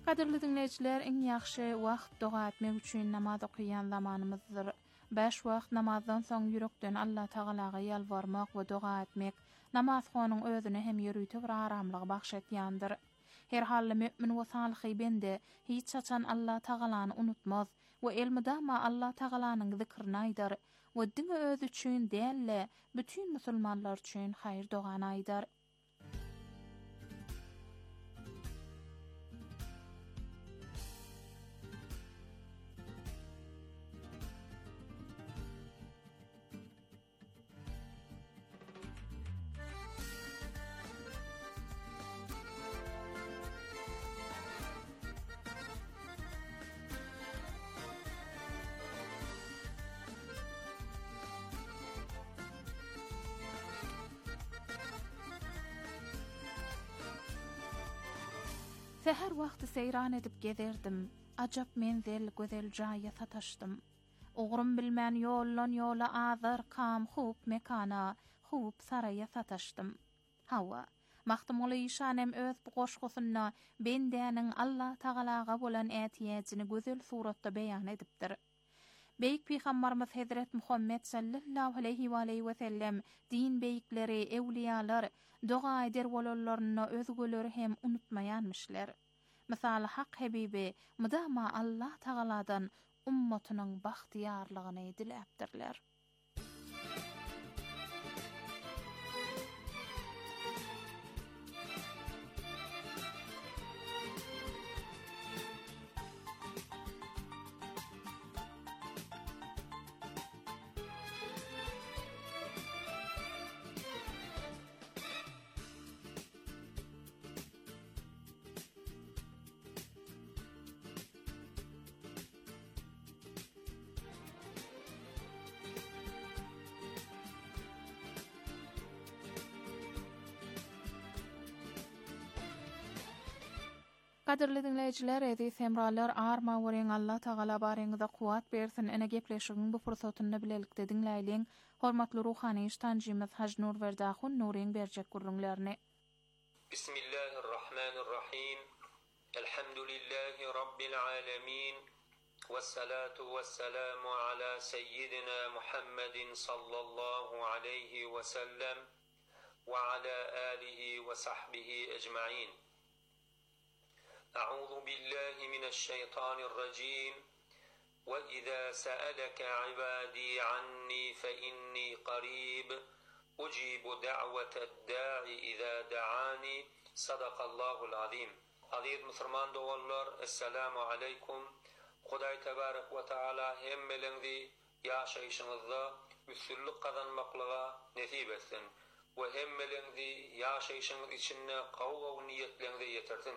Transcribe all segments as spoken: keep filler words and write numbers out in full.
Qadirli dinleyijiler, iň ýaxşy wagt doga etmek üçin namaz okuyan zamanymyzdyr. Beş wagt namazdan soň ýürekden Allah Tagalaga ýalvarmak we doga etmek namazxonyň özüne hem ýürüýte bir aramlygy bagşetýandyr. Her halda mümin we salyhy bende hiç çaçan Allah Tagalany unutmaz we elmidama Allah Tagalanyň zikrini aýdar we diňe özü üçin dälle bütün musulmanlar üçin haýır dogany aýdar. Seher wagty seyran edip gezerdim. Ajap menzel gözel jaýa sataşdym. Ogrum bilmän ýollan ýola azar kam hup mekana, hup saraya sataşdym. Hawa, mahtumly şanem öz bu goşgusyna bendäniň Allah Tagalaga bolan ätiýetini gözel suratda beýan edipdir. Beýik Peygamberimiz Hazret Muhammed sallallahu aleyhi we aleyhi we sellem din beýikleri, ewliýalar doga eder bolanlaryny özgöleri hem unutmaýanmyşlar. Misal Hak Habibi mudama Allah Tagaladan ummatynyň bagtyarlygyny diläpdirler. Qadirli dinleyijiler, edi semralar arma wereň Allah Tagala baryňyza kuwat bersin. Ene gepleşigiň bu fursatyny bilelikde dinläýliň. Hormatly ruhany iştanjymyz Haj Nur Werdahun Nuriň berjek gurrunlaryny. Bismillahirrahmanirrahim. Elhamdülillahi rabbil alamin. Vessalatu vesselamu ala seyyidina Muhammedin sallallahu aleyhi ve sellem ve ala alihi ve sahbihi ecmaîn. أعوذ بالله من الشيطان الرجيم وإذا سألك عبادي عني فإني قريب أجيب دعوة الداع إذا دعاني صدق الله العظيم. Aziz Müslüman dogallar, Esselamu aleykum. Hudaý tebarek we taala hemmeleňizi ýaşaýyşyňyzda üstünlik kazanmaklyga nesip etsin we hemmeleňizi ýaşaýyşyňyz içinde gawgaw niýetlerinize ýetirsin.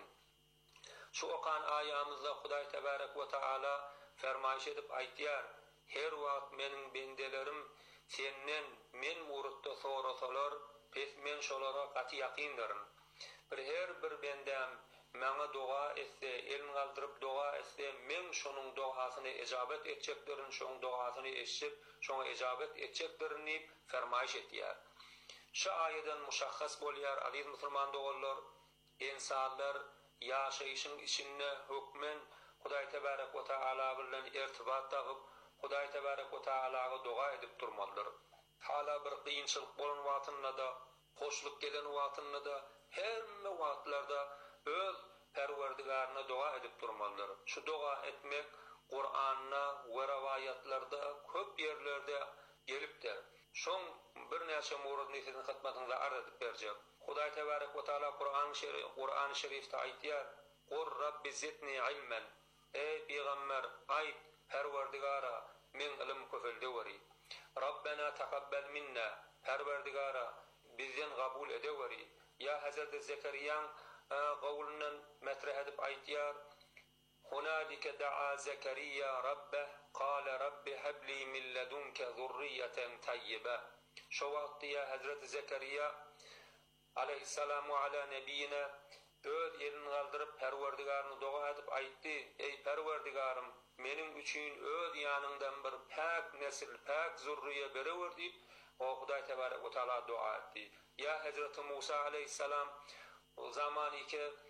Şu okan ayamızda Hudaý tebarek we taala fermaýş edip aýtýar: her wagt meniň bendelerim senden men murutda sorasalar, pes men şolara gaty ýakyndarym. Bir her bir bendem maňa doga etse, elin galdyryp doga etse, men şonuň dogasyny ejabet etjeklerin, şonuň dogasyny eşip, şoňa ejabet etjeklerin diýip fermaýş etýär. Şu aýadan muşahhas bolýar aziz musulman dogallar, insanlar ýaşaýyşyň içinde hukmen Hudaý tebarek we taala bilen irtibat tagyp, Hudaý tebarek we taalaga doga edip durmalydyr. Hala bir kynçylyk bolan wagtynda da, hoşluk gelen wagtynda da, hemme wagtlarda öz Perwerdigaryna doga edip durmalydyr. Şu doga etmek Qur'anna we rivayatlarda köp ýerlerde gelipdir. Şoň bir näçe muradyny sizin hyzmatyňyza arz edip berjek. Hudaý tebarek we taala Qur'an şerif Qur'an şerifde aýtýar: "Qur Rabbi zidni ilmen." Ey peýgamber, aýt: Perwerdigara, men ilim köpelde weri. Rabbana taqabbal minna. Perwerdigara, bizden kabul ede weri. Ya Hazrat Zekeriýa gowlunyň metreh edip aýtýar: "Hunalika da'a Zekeriýa rabbah, qala rabbi habli min ladunka zurriyatan tayyiba." Şu wagtda ya Hazrat Zekeriýa aleyhissalamu ala nebiyina öz elini galdyryp Perwerdigaryny doga edip aýtdy: "Ey Perwerdigarym, meniň üçin öz ýanyndan bir pak nesil, pak zurriýe berewer" diýip o Hudaý tebarek we taala doa etdi. Ya Hazrat Musa aleyhissalam o zamany ki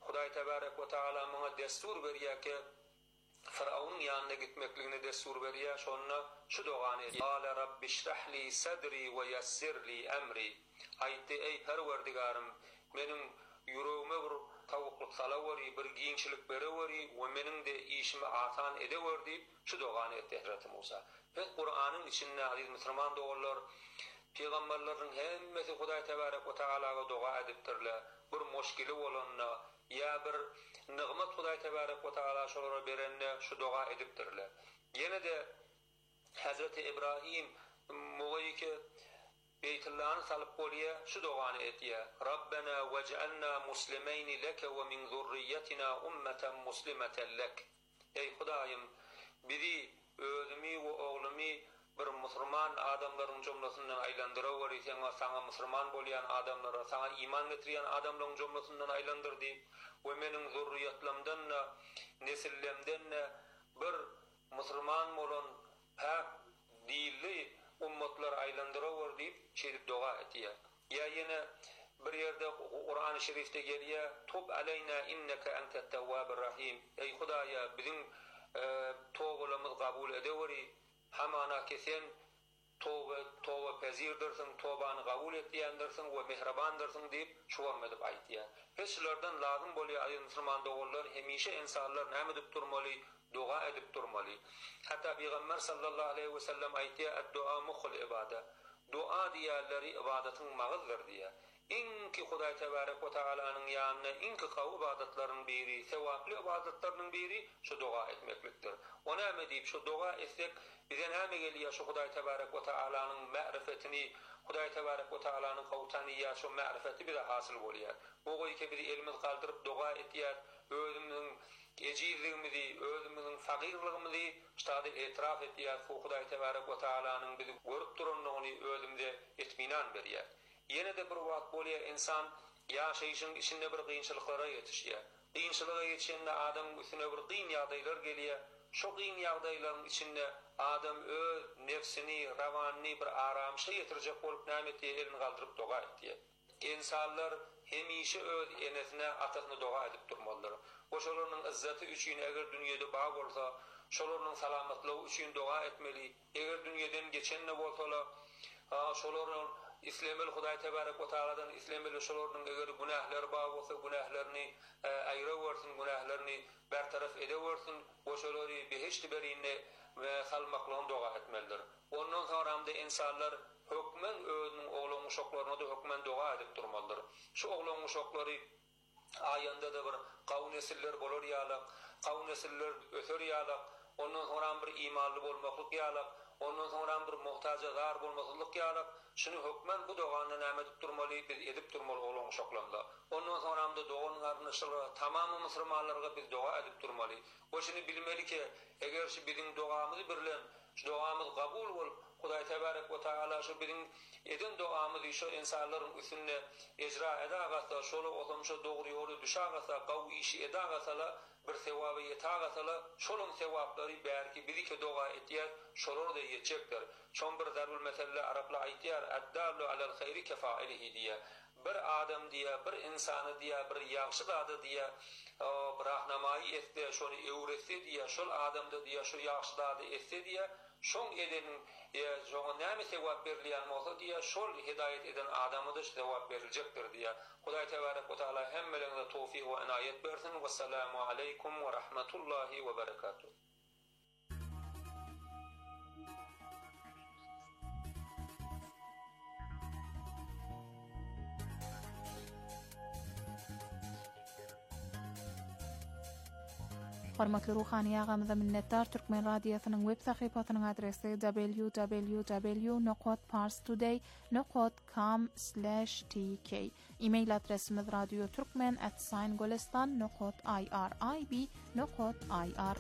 Hudaý tebarek we taala maňa destur berýär ki Firavunun ýanyna gitmekligine destur berýär, şonna şu dogany etdi. Qala rabbi şrahli sadri we yassirli emri. Aýtdy ey Perwerdigarym, meniň yüreğime bir tawukluk salawary, bir giňçilik berewary we meniň de işimi asan edewer diýip şu dogany etdi Hazreti Musa. Ve Kur'an'ın içinde aziz Müslüman dogullar, Peygamberlerin hemmesi Hudaý tebarek we taalaga doga edipdirler. Bir muşkili bolanna ya bir nigmat Hudaý tebarek we taala şolara berenne şu doga edipdirler. Yine de Hazreti İbrahim muğayki Beytullah'ını salıp bolýa şu dogany etýär. Rabbena vec'alna muslimeyn leke ve min zurriyyetina ummeten muslimeten lek. Ey Hudaýym, bizi özümi we oglumy bir musulman adamlaryň jumlasyndan aýlandyrawar isen, saňa musulman bolýan adamlara, saňa iman getirýän adamlaryň jumlasyndan aýlandyrdy we meniň zurriýetlerimden, nesillemden bir musulman bolan pak dilli ummatlar aýlandyrawar diýip şeýdip doga etýär. Ya ýene bir ýerde Qur'an-ı Şerifde gelýär, "Tub aleyna inneke entet tawwabur rahim." Ey Hudaýa, biziň tawbalarymyzy kabul edeweri, hamana kesen tawba tawba pezirdirsiň, tawbany kabul etýändirsiň we mehribandirsiň diýip şuwam edip aýtýar. Heçlerden lazım bolýar aýyl musulman dogullar hemişe insanlar näme edip durmaly, doga edip durmaly. Hatta Peygamber sallallahu aleyhi ve sellem aýtýar, "Ad-du'a mukhul ibada." Dua diýerleri ibadatyň magyzydyr diýär. İnki Hudaý tebarek we taalaryň ýanyna inki gawy ibadatlaryň biri, sewaply ibadatlaryň biri şu doga etmeklikdir. Ona näme diýip şu doga etsek, bize näme gelýär şu Hudaý tebarek we taalaryň ma'rifetini, Hudaý tebarek we taalaryň gowtany ýa şu ma'rifeti bize hasyl bolýar. Bu goýky bir elimiz galdyryp doga etýär, özümiň ejizligimizi, özümiň fagirligimizi şady etiraf etýär, Hudaý tebarek we taalaryň bizi görüp duranlygyny özümde etminan berýär. Yine de bir wagt bolýar insan ýaşaýyşyň içinde bir gynçylyklara ýetişýär. Gynçylyga ýetişende adam üstüne bir gyn ýagdaýlar gelýär. Şu gyn ýagdaýlaryň içinde adam öz nefsini, rawanyny bir aramşa ýetirjek bolup näme etýärini galdyryp doga etýär. İnsanlar hemişe öz enesine atasyny doga edip durmalylar. Oşolaryň izzeti üçin eger dünýede baý bolsa, şolaryň salamatlygy üçin doga etmeli. Eger dünýeden geçenne bolsalar, şolaryň İslam'ı Hudaý tebarek we taaladan İslam'ı şolaryň eger günahlar baý bolsa, günahlarını aýrawersin, günahlarını bertaraf edewersin, oşolary beheşt berine we salmaklaryň doga etmelidir. Ondan soňra insanlar hökmen özüniň oglan uşaklaryna da hökmen doga edip durmalydyr. Şu oglan uşaklary aýanda da bir gawy nesiller bolar ýaly, gawy nesiller öter ýaly, ondan soňra bir imanly bolmaklyk ýaly, ondan soňra bir muhtaja gar bolmaklyk ýaly. Şunu hükmen bu dogany näme edip durmaly, biz edip durmaly olan uşaklarla. Ondan soňra da doganyň arnyşyly tamamy musulmanlarga biz doga edip durmaly. O şunu bilmeli ki, eger şu biziň dogamyzy birlen, şu dogamyz kabul bolup, Hudaý tebarek we taala şu biziň eden dogamyzy şu insanlaryň üstünde ejra edagasa, şolu otamşa dogry ýoly düşagasa, gawy işi edagasa, bir sewaby ýetagasa, şolun sewaplary bärki bizike doga etýär, şolar da ýetjekdir. Şon bir zarul mesele Araplar aýtýar, "Ad-dallu alal hayri kefa'ilihi" diýär. Bir adam diýär, bir insany diýär, bir ýagşy zady diýär, bir rahnamaý etdi, şonu öwretse diýär, şol adamda diýär, şu ýagşy zady etse diýär, şoň edenin şoňa näme sewap berilýän bolsa diýär, şol hidaýet eden adama da sewap beriljekdir diýär. Hudaý tebarek we taala hemmelerine tawfik we inayet bersin. Wassalamu aleykum we rahmetullahi we berekatuh. Hormatly ruhany ýagamyza minnetdar. Türkmen radiosynyň web sahypasynyň adresi w w w nokta parstoday nokta com slash t k. E-mail adresimiz radioturkmen at golestan nokta irib nokta i r.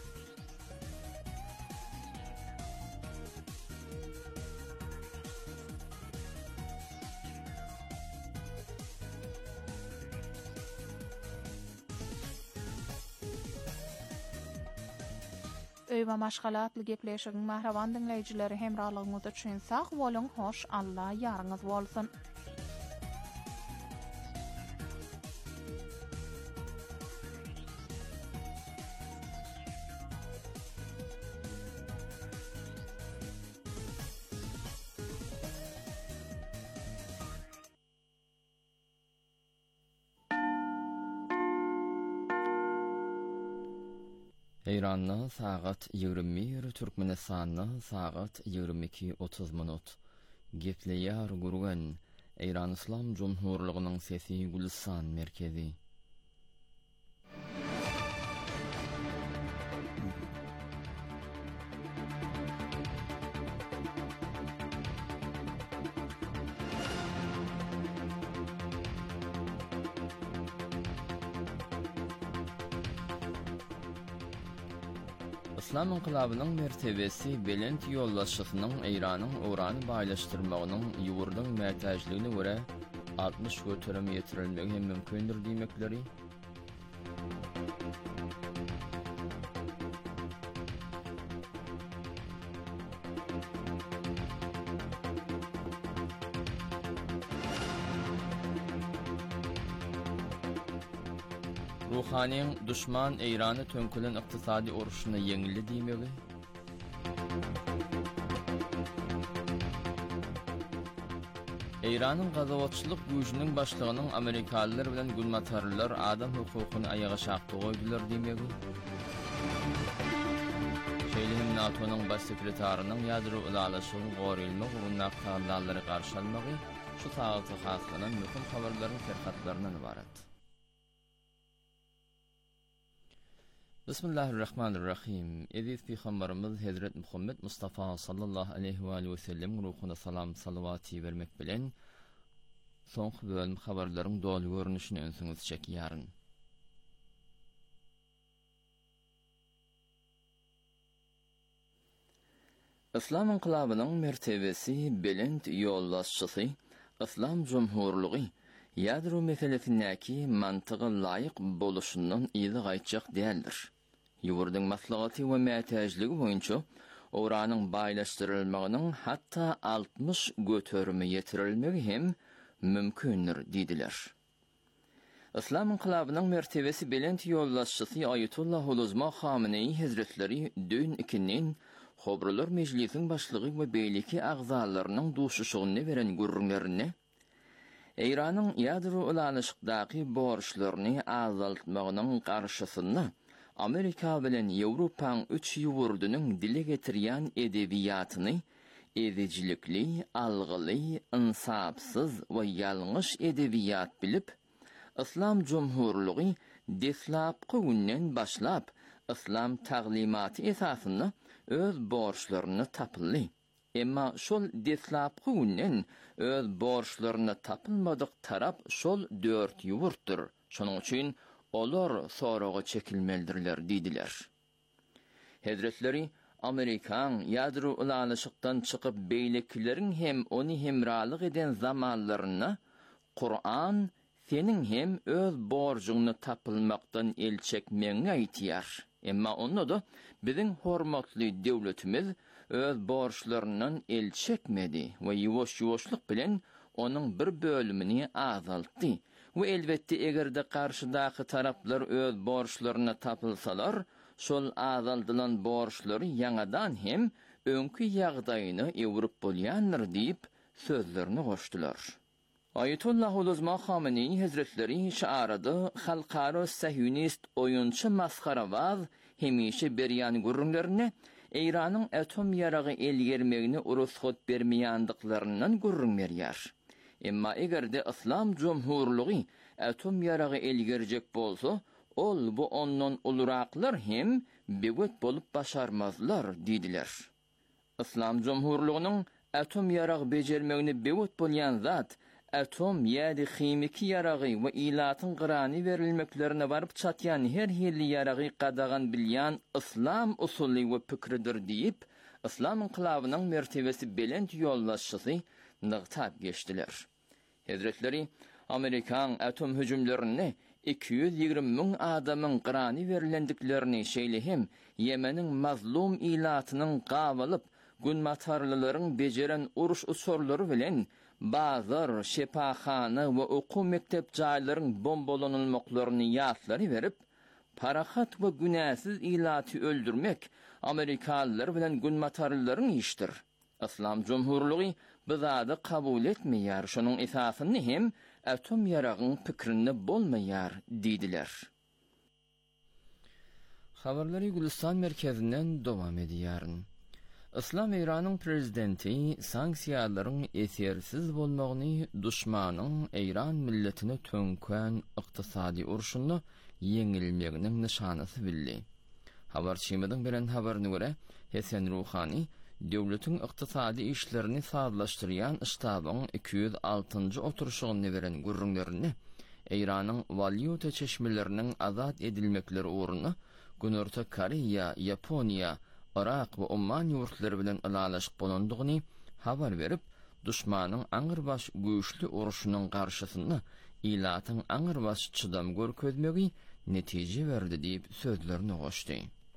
Öýbe maşgalatly gepleşigiň mahraban dinleýijileri hemralygyňyz üçin sag boluň, hoş, Allah ýaryňyz bolsun. Eýranda sagat ýygrimi bir, Türkmenistanda sagat ýygrimi iki otuz minut. Gepleýär gurgan Eýran Islam Jumhurlygynyň sesi Gülistan merkezi. İslam inqilabynyň mertebesi belent ýollaşysynyň Eýranyň urany baýlaşdyrmagynyň ýugurdyň mätäjligine görä altmış götüreme ýetirilmegi mümkindir diýmekleri. Ruhanyň düşman Eýrany tönkülen ykdysady uruşyny yeňildi diýmegi. Eýranyň gazawatçylyk güýjüniň başlygynyň Amerikalılar bilen gulmatarlylar adam hukukyny ayaga şakdy goýdular diýmegi. Şeýlehem NATO'nyň baş sekretarinyň ýadro ulalaşygyny gorylmak uruny aqdallary garşy almagy şu saatda haslanan möhüm habarlaryň terhatlarynyň ibaret. Bismillahirrahmanirrahim. Edis Peygamberimiz Hazret Muhammed Mustafa sallallahu aleyhi ve aleyhi ve sellem ruhuna salam salawaty bermek bilen soňky bölüm habarlaryň dolu görnüşini öňsüňiz çekýäryn. İslam inqilabynyň mertebesi belent ýollaşçysy, İslam Jumhurlygy ýadro meselesindäki mantygy laýyk boluşundan ýyly gaýtjak däldir. Ýugurdyň maslahaty we mätäjligi boýunça uranyň baýlaşdyrylmagynyň hatda altmış götürme ýetirilmegi hem mümkindir diýdiler. İslam inqilabynyň mertebesi belent ýollaşçysy Ayetullah Uluzma Hameneý Hazretleri dün ikinin Hobrulur Meclisiň başlygy we beýleki agzalarynyň duşuşygyny beren gurrunlaryny Eýranyň ýadro ulanışykdaky borçlaryny azaltmagynyň garşysyny Amerika bilen Ýewropaň üç ýugurdynyň dile getirýän edebiýatyny ezijilikli, algyly, insapsyz we ýalňyş edebiýat bilip, İslam Jumhurlygy deslapky günden başlap İslam taglimaty esasyny öz borçlaryny tapyldy. Emma şol deslapky günden öz borçlaryny tapylmadyk tarap şol dört ýugurtdyr. Şonuň üçin olar soraga çekilmelidirler diýdiler. Hazretleri Amerikan ýadro ulanışykdan çykyp beýlekileriň hem ony hemralyk eden zamanlaryna Kur'an seniň hem öz borjuňy tapylmakdan el çekmeňi aýtýar. Emma onu da biziň hormatly döwletimiz öz borçlaryndan el çekmedi we ýuwaş-ýuwaşlyk bilen onuň bir bölümini azaltdy. We elbetde egerde karşıdaky taraplar öz borçlaryna tapylsalar, şol azaldylan borçlary ýangadan hem öňkü ýagdaýyny ewrip bolýandyr diýip sözlerini goşdular. Ayetullah Uluzma Hameneý Hazretleri şaarada halkara sahyonist oýunçy masharawaz hemişe berýän gurrunlaryny Eýranyň atom ýaragy elgermegini urusgat bermeýändiklarynyň gurrun berýär. Emma egerde İslam Jumhurlygy atom ýaragy elgerjek bolsa, ol bu ondan uluraklar hem begöt bolup başarmazlar diýdiler. İslam Jumhurlygynyň atom ýaragy bejermegini begöt bolýan zat atom ýa-da chemiki ýaragy we ilatyň gyrany berilmeklerine baryp çatýan her hili ýaragy gadagan bilýän İslam usuly we pikridir diýip, İslam inqilabynyň mertebesi belent ýollaşçysy nygtap geçdiler. Hazretleri Amerikan atom hüjümlerini iki yüz ýygrimi müň adamyň gyrany berilendiklerini şeýlehem Ýemeniň mazlum ilatynyň gawalyp günmatarlylaryň bejeren uruş usurlary bilen bazar, şepaxana we oku mektep jaýlaryň bombalanylmaklaryny ýatlary berip, parahat we günäsiz ilaty öldürmek Amerikalılar bilen günmatarlylaryň işdir. İslam Jumhurlygy bu zady kabul etmeýär, şonuň esasyny hem atom ýaragyň pikrini bolmaýar diýdiler. Habarları Gülistan merkezinden devam ediyorun. İslam İran'ın prezidenti sanksiyaların esersiz bolmagyny düşmanın İran milletine tönkän ykdysady urşuny yeňilmeginiň nişanysy bildi. Habarçymyň bilen habaryna görä, Hasan Ruhani döwletiň ykdysady işlerini sazlaşdyrýan ştabyň iki yüz altıncı oturuşyny beren gürrüňlerini İran'ın valyuta çeşmelerinin azat edilmekleri uğruna Günörtü Koreya, Yaponiya, Irak we Oman ýurtlary bilen ılalaşyp bolandygyny habar berip, düşmanyň aňyrbaş güýçli uruşynyň garşysynda ilatyň aňyrbaş çydam görkezmegi netije berdi diýip sözlerini goşdy.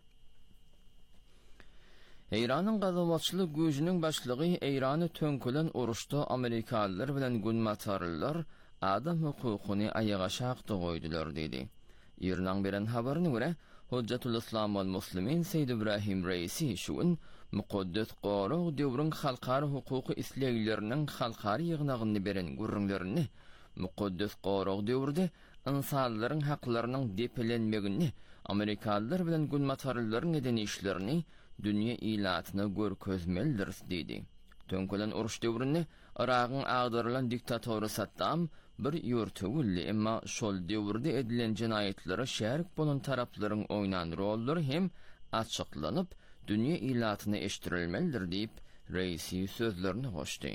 İran'ın gazawatçylyk güýjüniň başlygy İrany tönkülen uruşda Amerikalılar bilen günmatarlylar adam hukukuny ayağa şaqdy goýdular dedi. İran beren habaryna görä, Hujjatul Islam wal Muslimin Seyyid Ibrahim Reisi şuun muqaddas qarag döwrüň halkary hukuky isleýleriniň halkary ýygnagyny beren gürrüňlerini muqaddas qarag döwrde insanlaryň haklarynyň depelenmegini Amerikalılar bilen günmatarlylaryň eden işlerini dünýä ilatyna görkezmelidir dedi. Tönkülen uruş döwründe Iragyň agdarylan diktatory Saddam bir ýurtugully, emma şol döwürde edilen jinaýatlary şärik bolan taraplaryň oýnan rollary hem açyklanyp dünýä ilatyna eşdirilmelidir diýip reisi sözlerini goşdy.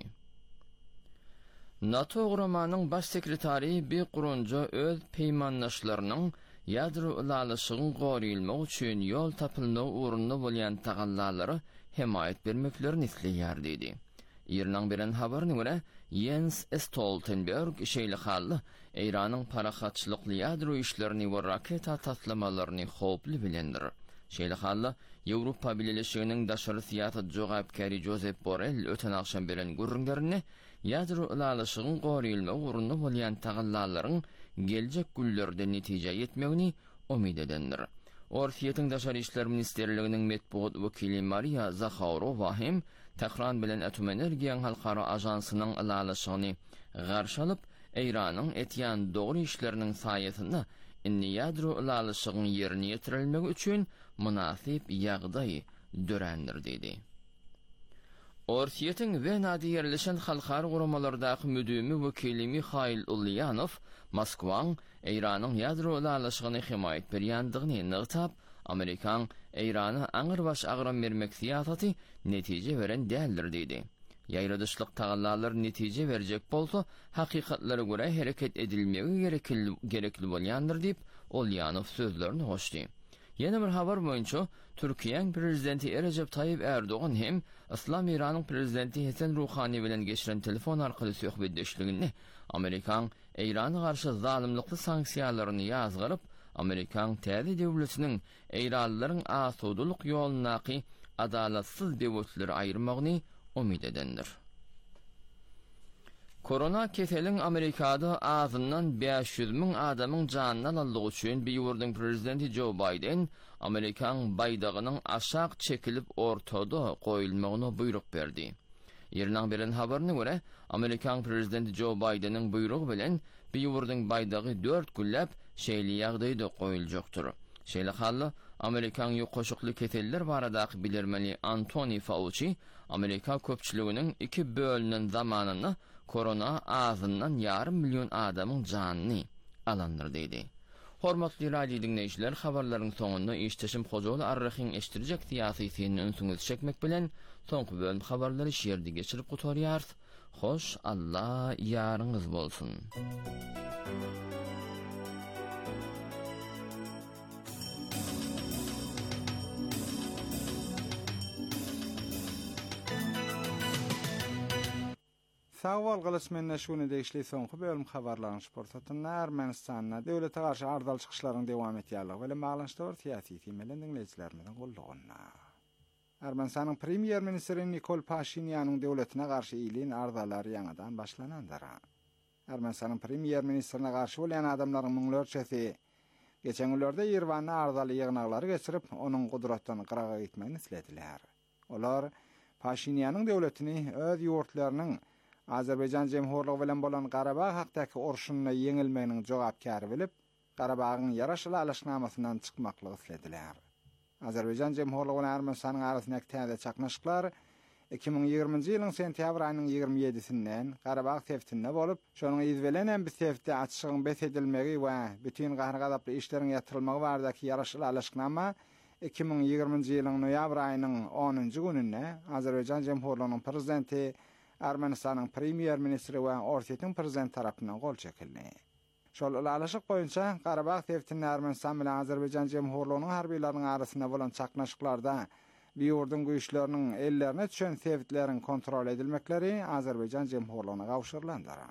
NATO gurumanyň baş sekretary bir gurunja öz peýmanlaşlarynyň ýadro ulalyşygyny goýulmak üçin ýol tapylmagy uğrunda bolýan tagallary hemayet bermeklerini isleýär dedi. İran beren habaryna görä, Jens Stoltenberg şeýle hally İranyň parahatçylykly ýadro işlerini we raket atatlamalarını hoply bilendir. Şeýle hally Ýewropa Birleşiginiň daşary syýasat jogapkary Josep Borrell öten akşam beren gürrüňlerini ýadro ulalyşygyny goýulmagy uğrunda bolýan tagallalaryň geljek günlerde netije ýetmegini umyt edendir. Orsiýetiň daşary işler ministerliginiň metbuat wekili Maria Zakharova hem Tehran bilen Atom Energiýa halkara ajansynyň ulalyşygyny garşy alyp, İranyň etýän dogry işleriniň saýasynda inni ýadro ulalyşygyny ýerine ýetirilmegi üçin munasyp ýagdaý dörendir dedi. Orsiýetiň Wenada ýerleşen halkara guramalardaky müdümi wekili Mikhail Ulyanov Moskwaň İranyň ýadro ulalyşygyny himayet berýändigini nygytap, Amerikan İrana aňyrbaş agram bermek siýasaty netije beren däldir dedi. Ýaýradyşlyk tagallalar netije berjek bolsa, hakykatlary görä hereket edilmegi gerekli gerekli bolýandyr diýip Ulyanov sözlerini goşdy. Ýene bir habar boýunça Türkiýeň prezidenti Recep Tayyip Erdoğan hem İslam İranyň prezidenti Hasan Ruhani bilen geçiren telefon arkaly söhbetdeşligini Amerikan İrana garşy zalimlikli sanksiýalaryny ýazgyryp, Amerikan täze döwletiniň İranlylaryň asudulyk ýolunaky adalatsyz döwletleri aýyrmagyny umyt edendir. Korona keseliň Amerikada azyndan beş yüz miň adamyň janyny aldygy üçin bir ýurdun prezidenti Joe Biden Amerikan baydagynyň aşak çekilip ortada goýulmagyna buyruk berdi. Ýerden beren habaryna görä, Amerikan prezidenti Joe Biden'in buyrugy bilen bir ýurdun baydagy dört günläp şeýle ýagdaýda goýuljakdyr. Şeýle hally Amerikan ýokoşukly keseller baradaky bilirmeli Anthony Fauci, Amerika köpçüliginiň iki bölünen zamanyny korona azyndan ýarym million adamyň janyny alandyr dedi. Hormatly radio dinleýijiler, habarlaryň soňunda işteşim Hojaly Arrahyň eşdirjek siýasysyny öňsüňiz çekmek bilen soňky bölüm habarlary şeýerde geçirip gutarýar. Hoş Allah ýaryňyz bolsun. Sağwal galasmenne şuny deýişli soňky bölüm habarlaryň sportatynda Ermenistanda döwlete garşy ardal çykyşlaryň dowam etýärligi bilen maglanyşda bar syýasy temelen dinleýijilerimiň golluguna. Ermenistanyň premier ministri Nikol Pashinýanyň döwletine garşy ýylyň ardalary ýanadan başlanandyr. Ermenistanyň premier ministrine garşy bolan adamlaryň müňlerçesi geçen günlerde Ýerwanda ardaly ýygnaklary geçirip, onuň gudratlaryny gyraga gitmegini islediler. Olar Pashinýanyň döwletini öz ýurtlarynyň Azerbaycan Jemhurlygy bilen bolan Garabağ hakdaky urşunyna ýeňilmeginiň jogapkary bilip, Garabagyň ýaraşyly alaşnamasyndan çykmaklygy islediler. Azerbaycan Cemhurlygy bilen Ermenistanyň arasyndaky täze çaknaşyklar iki ming ýygrymynjy ýylyň sentýabr aýynyň ýygrimi ýedisinden Garabag teftinde bolup, şonuň izbelenen bir tefti açygyň besedilmegi we bütün gahragazaply işleriň ýatyrylmagy baradaky ýaraşyly alaşyknama iki ming ýygrymynjy ýylyň noýabr aýynyň onunjy gününde Azerbaycan Cemhurlygynyň prezidenti, Ermenistanyň premier ministri we Ortiýetiň prezidenti tarapyndan gol çekildi. Şol alaşyk boýunça Garabag teftinde Ermenistan bilen Azerbaycan Cemhurlygynyň harbiýlarynyň arasynda bolan çaknaşyklarda bir ýurdun güýçleriniň ellerine düşen tevhitleriň kontrol edilmekleri Azerbaycan Cemhurlygyna gawşyrylandyr.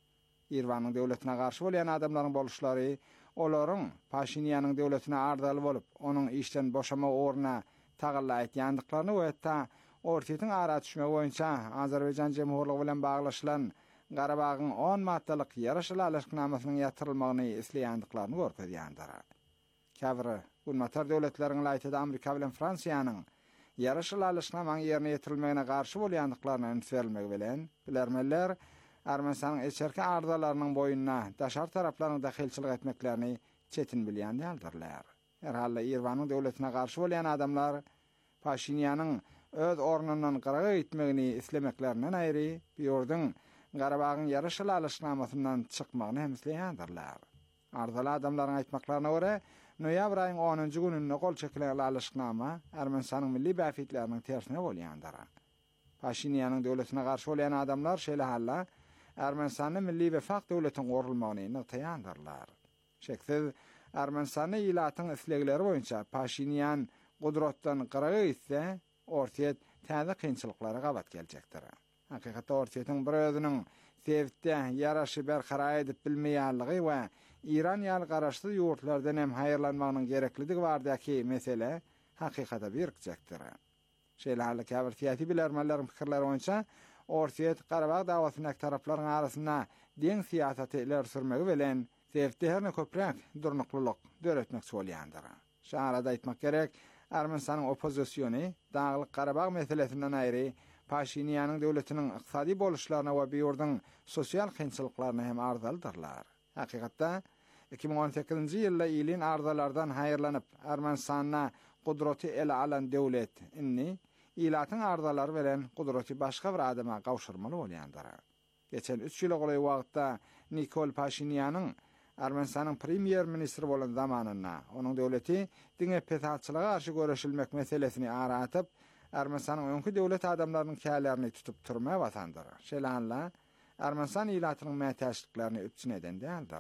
İrwanyň döwletine garşy bolan adamlaryň boluşlary, olaryň Paşinýanyň döwletine ardaly bolup, onuň işden boşama orna tagalla etýändiklaryny we hatda Ortiýetiň ara düşmegi boýunça Azerbaycan Cemhurlygy bilen baglaşylan Garabagyň on maddalyk ýaraşyly alaşyknamasynyň ýatyrylmagyny isleýändiklaryny görkezýändir. Käbir ulmatar döwletleriň laýtyda Amerika bilen Fransiýanyň ýaraşyly alaşyknamaň ýerine ýetirilmegine garşy bolýandyklaryny öňsürilmegi bilen bilermeler Ermenistanyň eçerki ardalarynyň boýuna daşar taraplaryň dahilçilik etmeklerini çetin bilýän däldirler. Herhalde İrwanyň döwletine garşy bolýan adamlar Paşinýanyň öz ornundan gyraga gitmegini islemeklerinden aýry bir ýurdun Garabagyň ýaraşyly alaşyknamasyndan çykmagyny hem isleýändirler. Ardaly adamlaryň aýtmaklaryna görä, noýabr aýynyň onunjy gününde gol çekilen alaşyknama Ermenistanyň milli bäfitleriniň tersine bolýandyr. Paşinýanyň döwletine garşy bolan adamlar şeýle halla Ermenistanyň milli wefak döwletiniň gorulmagyny nyktaýandyrlar. Şeksiz Ermenistanyň ýylatyň islegleri boýunça Paşinýan gudratdan gyraga gitse, Ortiýet täze kynçylyklara gabat geljekdir. Hakykatda Ortiýetiň bir özüniň tevhitde ýaraşy berqarar edip bilmeýänligi we İran ýaly garaşly ýurtlardan hem haýyrlanmagynyň gerekligi bardaky mesele hakykata birikjekdir. Şeýle hally käbir tiýati bilermenleriň pikirleri boýunça Ortiýet Garabag dawatynyň taraplaryň arasynda deň siýasaty iler sürmegi bilen tevhitde herne köprek durnuklylyk döretmekçi bolýandyr. Şahada aýtmak gerek, Ermenistanyň opozisiýony Daglyk Garabag meselesinden aýry Paşinýanyň döwletiniň ykdysady boluşlaryna we bir ýurdun sosial kynçylyklaryna hem ardaldyrlar. Hakykatda iki ming on sekizinji ýylda ýylyn ardalardan haýyrlanyp Ermenistanyna gudraty ele alan döwlet inni ýylatyň ardalary bilen gudraty başga bir adama gawşyrmaly bolýandyr. Geçen üç ýyl goly wagtda Nikol Paşinýanyň Ermenistanyň premier ministri bolan zamanynda onuň döwleti diňe pethatçylyga garşy göreşilmek meselesini aratyp Ermenistanyň öňkü döwlet adamlarynyň kälerini tutup turmaya batandyr. Şeýle Ermenistan ýylatynyň mätäçliklerini üpçün eden däldir.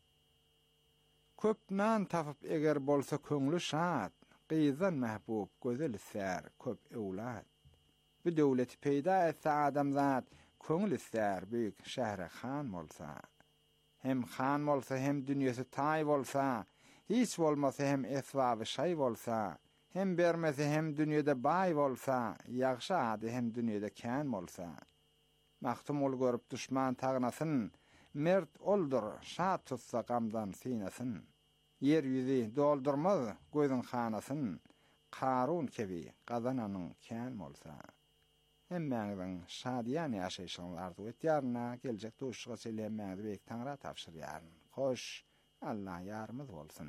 Köp nan tapyp eger bolsa köňlü şat, gyzan mahbub, gözel sär, köp ewlat. Bu döwleti peýda etse adamzat köňlü sär, büýük şähre han bolsa. Hem han bolsa hem dünýesi taý bolsa, hiç bolmasa hem eswaby şaý bolsa, hem bermese hem dünýede baý bolsa, ýagşy ady hem dünýede kän bolsa. Mahtum ol görüp düşman tagnasyn, mert oldur, şat tutsa gamdan sinasyn. Yer ýüzi doldurmaz gözüň hanasyn, Karun kebi gazananyň kän bolsa. Hemmäňiň şadýan ýaşaýşyňy arzu etýärna, geljek duşga selemmäňizi beýik taňra tapşyrýar. Hoş, Allah ýarymyz bolsun.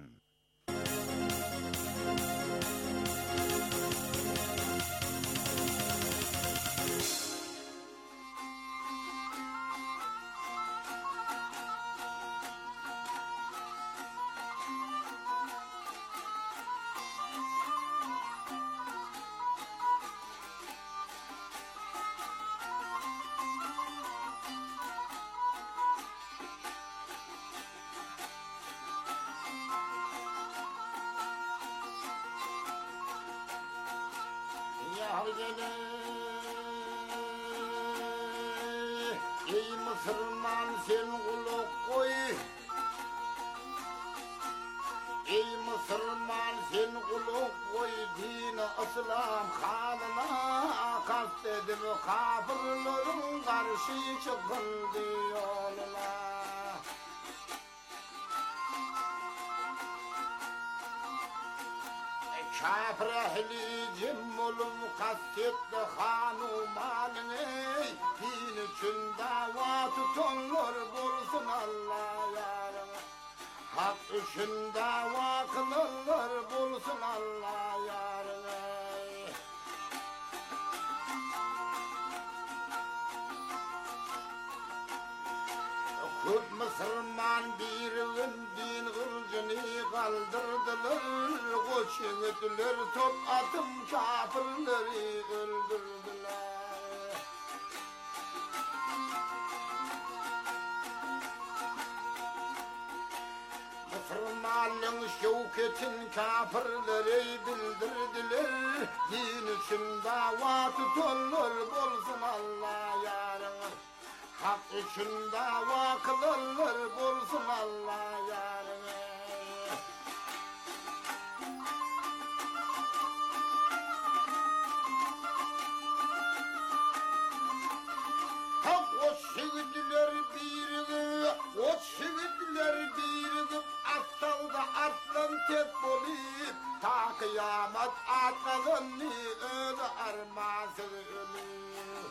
Ey Müslüman sen uluk koy, ey Müslüman sen uluk koy, din İslam kanına kast edip kafirlerin karşı çıkıldı yoluna. Kafir ehli cemmulum kastetli hanu malini, din için dava tutanlar bulsun Allah yarına. Hak için dava kılanlar bulsun Allah yarına. Köp Mısırman bir gün din kılıcını kaldırdılar. Koç yiğitler top atım kafirleri öldürdüler. Mısırmanın şevketin kafirleri bildirdiler. Din için dava tutanlar bolsun Allah yarına. Hak için dava kılanlar bolsun Allah yarına. Hak o şehitler birigi, o şehitler birigi. Astalda aslan tek bolip, ta kıyamet atkalanni öyle armazı ölür.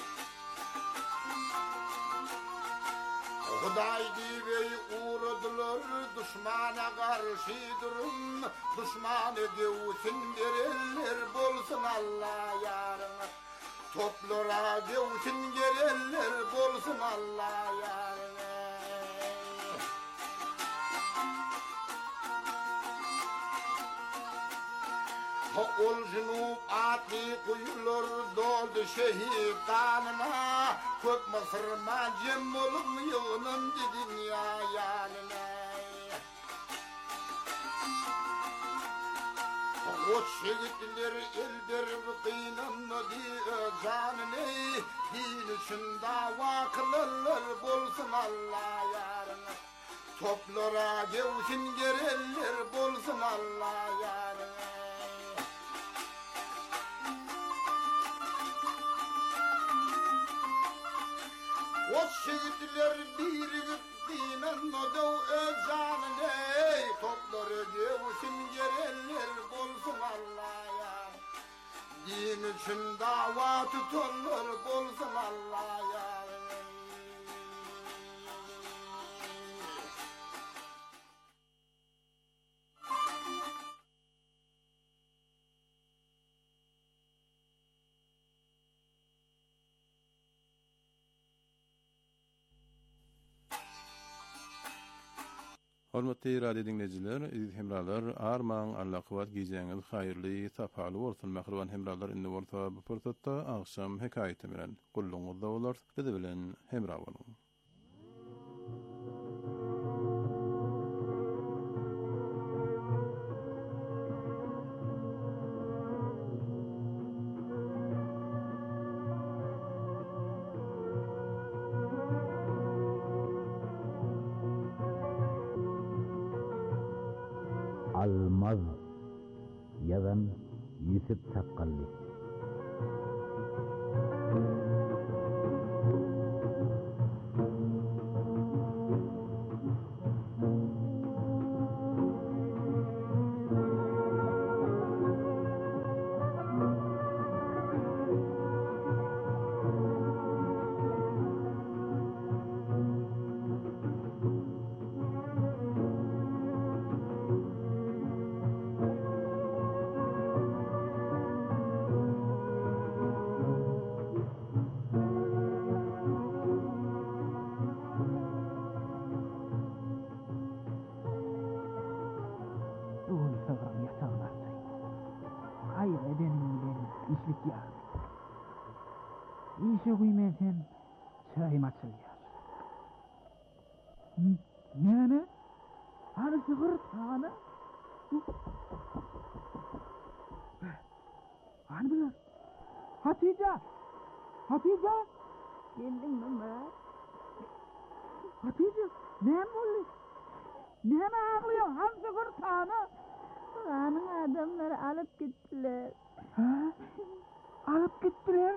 Huday dibeyi uğradılar, düşmana karşı durun. Düşmanı devsin verenler bolsun Allah yarına. Toplara devsin gelenler bolsun Allah yarına. Ol junub atli kuyulur doldu şehit kanına. Köp Mısırman cem olup yığınım dünya yanına. O şehitler eldir kıynanmadı canını. Din için dava kılarlar bolsun Allah yarına. Toplara gevsin gelenler bolsun Allah yarına. O şehitler bir gittiğinen o da özcanın ey. Topları devsin gelenler bolsun Allah'a. Din için dava tutanlar bolsun Allah'a. Hormatly radio dinleyijiler, aziz hemralar, armağan Allah kıvat giýjeňiz haýyrly, tapaly bolsun. Mähriban hemralar, indi bolsa bu pursatda akşam hekaýete bilen gulluňyzda bolar. Bizi bilen hemra bolun. Almaz yazan Yusuf Sakallı. İşe güymesem çayım açılıyor. Ne ne? Hani sıkır tane? Hani bilir? Hatice! Hatice! Geldin mi Murat? Hatice! Ne mi oldu? Ne mi ağlıyorsun? Hani sıkır tane? Ağanın adamları alıp gittiler. Ha? Alıp gittiler?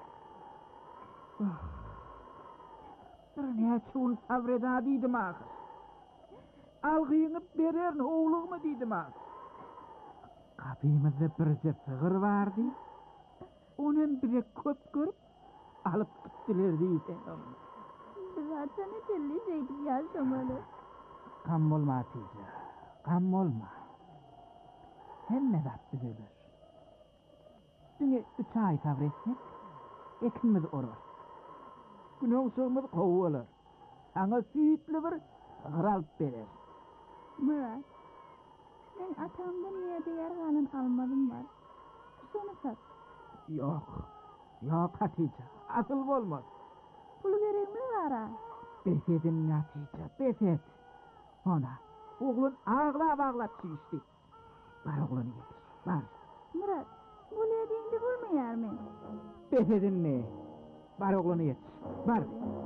Bir ne çul sabreda diydim ağır. Algıyını berer oğluğumu diydim ağır. Kapımızda bir sığır vardı. Onun bir köp görüp alıp gittiler diydi. Zaten edelliydik yaşamalı. Kam olma Hatice, kam olma. Hem medatlı gelir. Dünü üç ay sabretsek, ekimiz orvar. Günün sığmız kovular. Sana süýtli bir gıralıp berer. Murat, ben atamdan niye diğer galın almadım var. Sonu sat. Yok, yok Hatice, asıl olmaz. Pul gerekli ara. Befedin Hatice, befed. Ona, oğlun ağlap ağlap çiğişti. Bar oğlunu getir, bar. Murat, bu lediğinde bulmayar mı? Befedin mi? Bar oğlunu getir, bar.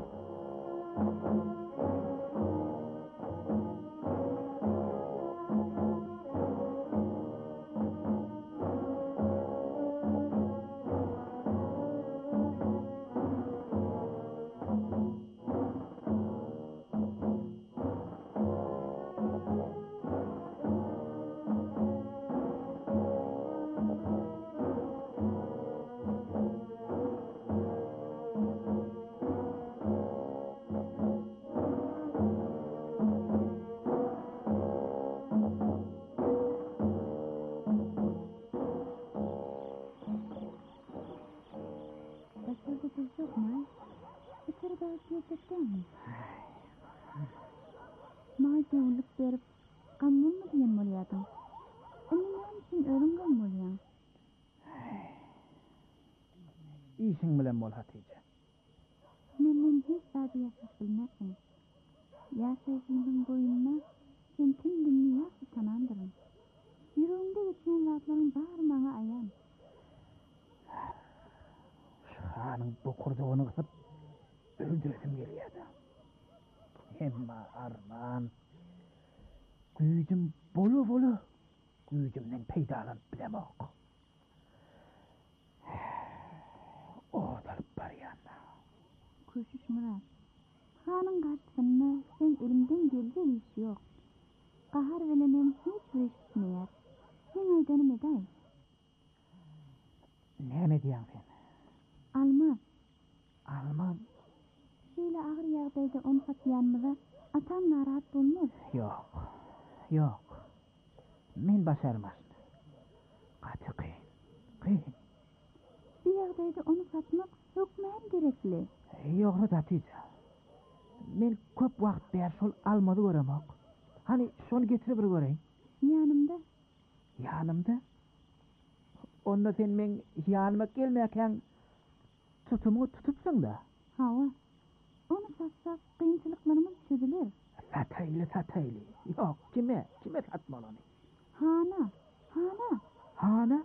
Başarıda kız yok mu? İçeri davet yiyecekten mi? Mağa gevuluk berip, gammun mu diyen molyadım? Eminim için ölüm gam molyan. İşin bilen bol Hatice. Menden hiç sadı yasak bilmezsin. Yaşayışımın boyunna sen kimliğini yaxşı tanandırın. Yüreğimde geçen zatların bağırmana ayan. Şahanın bu kurduğunu kısıp öldüresim geliyordu. Emma arman, gücüm bolu bolu, gücümden peydalanıp bilemok. O dalıp var yanına. Koşuş Murat. Hanın karşısında sen elimden geldi iş yok. Kahar velenem hiç bir iş tutmayar. Sen aydanım eday. Ne mi diyen sen? Almaz. Almam. Şöyle ağır yağdayda on kat yanmıza atam narahat bulmaz. Yok, yok. Men başarmaz. Katı kıyın, kıyın. Bir yağdayda onu satmak sökmeyen gerekli. Yok Hatice. Men köp vakt ber şol almadı göremok. Hani şonu getirip bir göreyim. Yanımda. Yanımda? Onda sen men yanıma gelmeyken tutumu tutupsun da. Hava. Onu satsak kıyınçılıklarımız çözülür. Sataylı sataylı. Yok kime? Kime satmalı onu? Hana. Hana. Hana?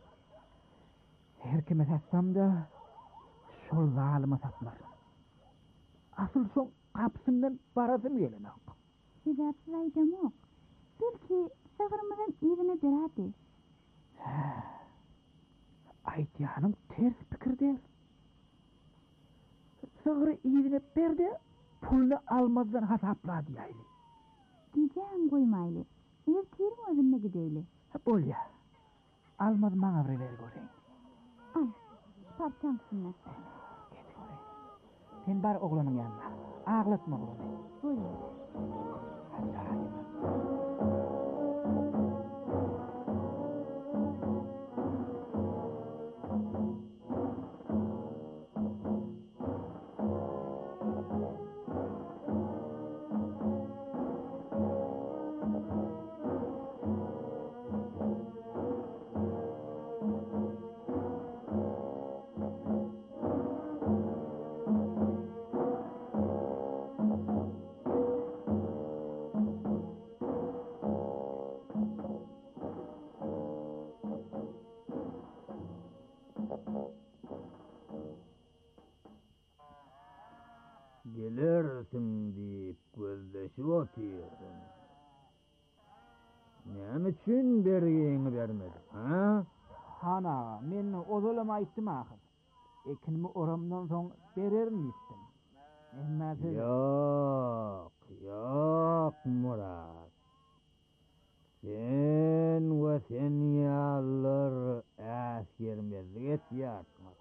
Her kime satsam da şol zalime satmasın. Asıl son kapsından parasım gelemok. Sebepsiz aydam yok. Belki sağırmadan iyine deradi. Aytyanım ters pikir der. Sığırı iyine berdi, pulunu almazdan hasapladı yaylı. Diyeceğim koymaylı. Erkeğin özüne gideyli. Bol ya. Almaz bana bir ver göreyim. Al. Parçam şuna. Git göreyim. Sen bar oğlanın yanına. Ağlatma oğlanı. Buyur. Hadi hadi. Gelirsin deyip gözleşip otuyorsun. Ne için bergeğini vermedin, ha? Hana, men ozolama aytdım ahir. Ekinimi oramdan soň bererim istim. Emma siz... Yok, yok Murat. Sen ve sen yallar askermezlik etýärsiňiz.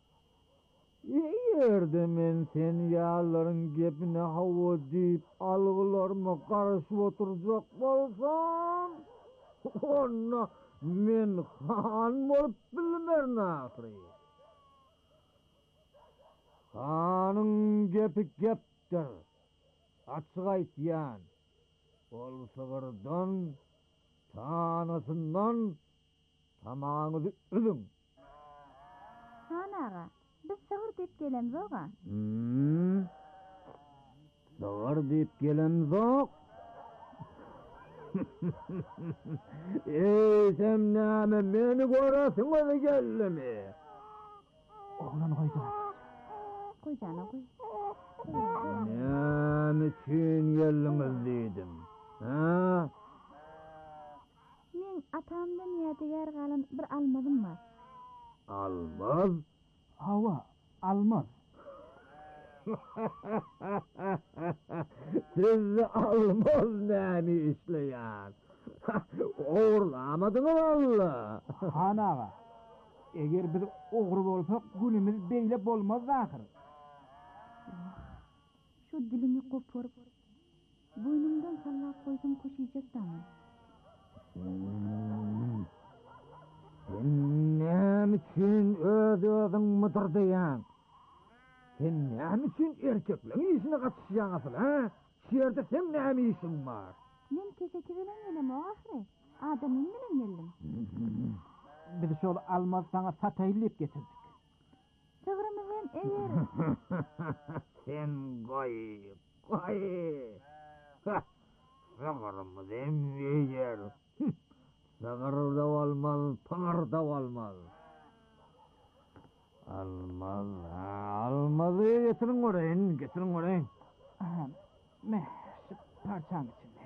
Eýerde men sen yalların gepine hawa diýip algylaryma garaşyp oturjak bolsam, onda men han bolup bilmer nähiri. Hanın gepi gepdir. Açık aytyan. Ol sığırdan, tanasından tamağınızı üzün. Han ağa, biz sığır deyip gelemiz oğa. Hmm. Sığır deyip gelemiz oğa. Ey sen näme meni göresin öyle gellimi? Oğlan koydu. Koy cana koy. Näme için gellimiz dedim. Ha? Men atamdan ýadigar galan bir almazım var. Almaz? Hava, almaz. Siz almaz näme işleýär? Oğurlamadın valla. Han ağa, eger biz ogry bolsak günimiz beýle bolmaz zahir. Şu dilini koparıp boynumdan sallap koysam koşaýjakdamyn. Hmm. Sen näme için öz özüň mıdırdaýan? Sen näme için erkeklerin işine gatnaşýan asıl, ha? Şerde sen näme işin var? Men keseki bilen gelem o ahire. Adamın bilen geldim. Biz şol almaz sana sataýlyp getirdik. Sığırımızın eger. Sen goy, goy. Sığırımız emmeýär. Sığır da olmaz, pınar da olmaz. Almaz, ha, almazı getirin orayın, getirin orayın. Aha, meh, şu parçanın içinde.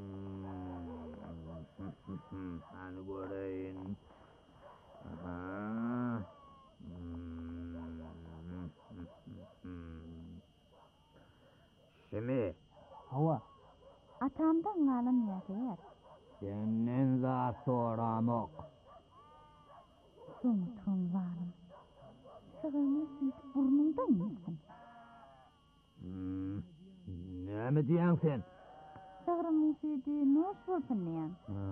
Hmm, hani göreyim. Aha. Hmm. Şimdi, Hava, Atamdan galan ýatyr. senden zat soramok. Soň soň varım. Sığırını süýtüp burnundan ýetsin. Hmm. Näme diýäň sen? Sığırımın süýdüği noş bolsun diýen.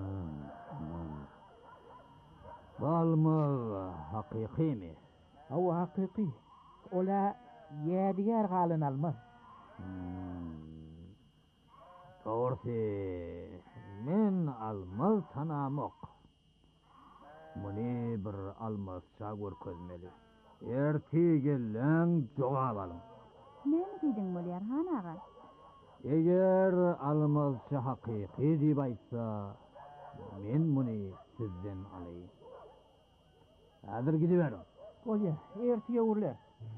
Balmaz hakyky mi? hava hakyky. Ola ýadigar galan almaz. Doğrusu, men almaz tanamok. Muni bir almazça görkezmeli. Erti gelen jogap alın. Näme diýdiň bolýar Han ağa? Eger almazça hakyky diýip aýtsa, men muni sizden alaýyn. Hazır gidiberin. Bolýar, erti ýewurlar.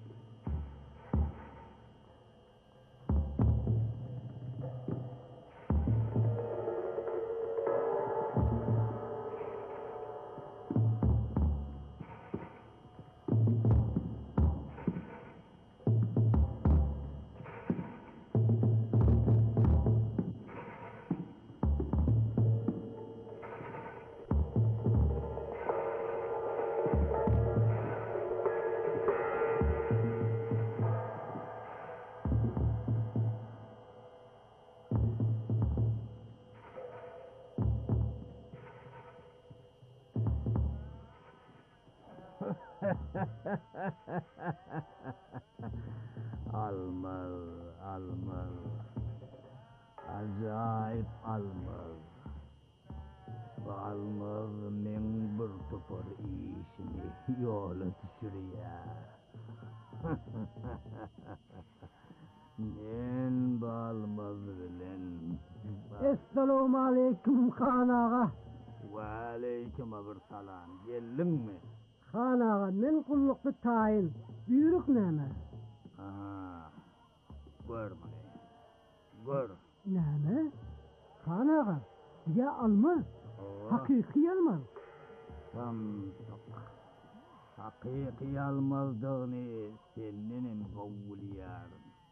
Almaz, almaz. Acayip almaz. Almaz men bir topar işini yola düşürýär. Men balmaz bilen. Esselamu aleyküm Han ağa. Ve aleyküm bir salam. Geldinmi? Han ağa, men kullukly taýyn. Büýrük näme? Aha. Gör mani. Gör. Näme? Han ağa, ya almaz. Hakyky almaz. Samsak. Hakyky almazdygyny senden gowulýar.